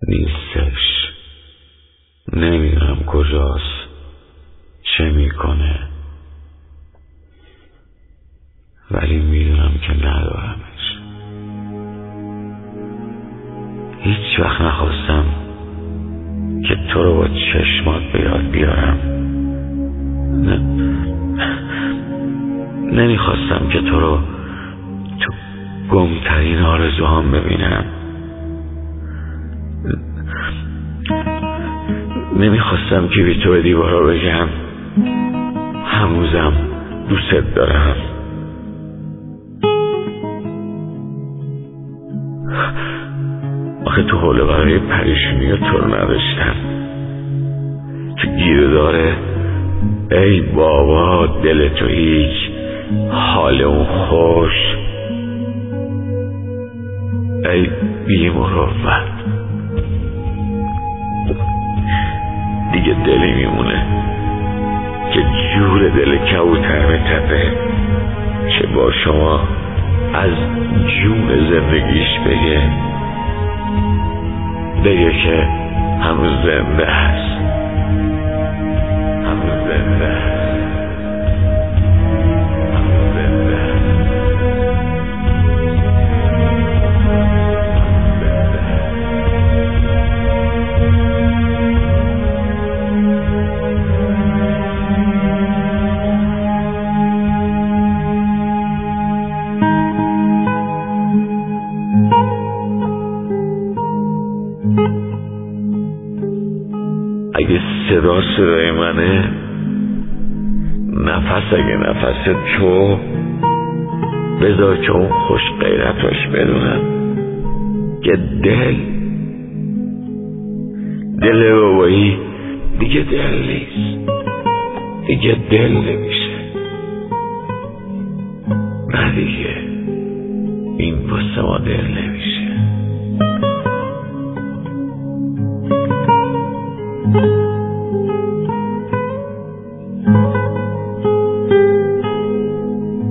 نیستش. نمیدونم کجاست، چه میکنه، ولی میدونم که ندارمش. هیچ وقت نخواستم که تو رو با چشمات به یاد بیارم. نمیخواستم که تو رو تو گمترین آرزوهام ببینم. نمیخواستم که بی تو به دیوارا بگم هنوزم دوست دارم. آخه تو حوله برای پریشونی تو رو نداشتم. تو گیره داره ای بابا دل تو هیچ، حال اون خوش، ای بی مروت. دیگه دلی میمونه که جور دل کبوتر بتپه، چه با شما از جون زندگیش بگه که هنوز زنده هست، هنوز زنده هست، هنوز زنده هست. اگه صدای منه، نفس اگه نفس تو، بذار که اون خوش غیرتاش بدونم که دل بابایی دیگه دل نیست، دیگه دل نمیشه. نه دیگه این واسه ما دل نمیشه.